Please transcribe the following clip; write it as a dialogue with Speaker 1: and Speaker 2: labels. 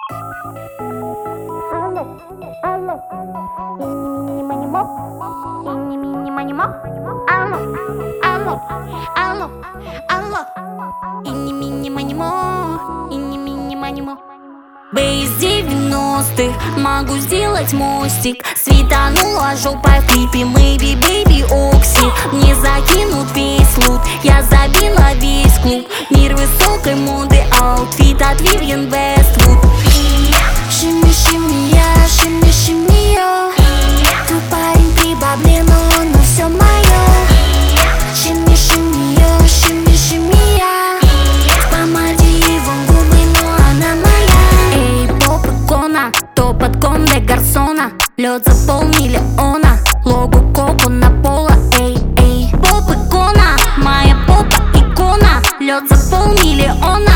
Speaker 1: Бейс 90-х, могу сделать мостик. Светанула жопой в клипе Maybe Baby Oxy. Мне закинут весь лут, я забила весь клуб. Мир высокой моды, аутфит от Vivienne Westwood.
Speaker 2: Шими, шими, я, шими, шими, я. Твой парень при бабле, но он все мое. Шими, шими, я, шими, шими, я. В помаде его губы, но она моя.
Speaker 1: Эй, поп-икона, топ от Конде Гарсона. Лед за $500 000, логу Коко на пола. Эй, эй, поп-икона, моя попа-икона. Лед за $500 000.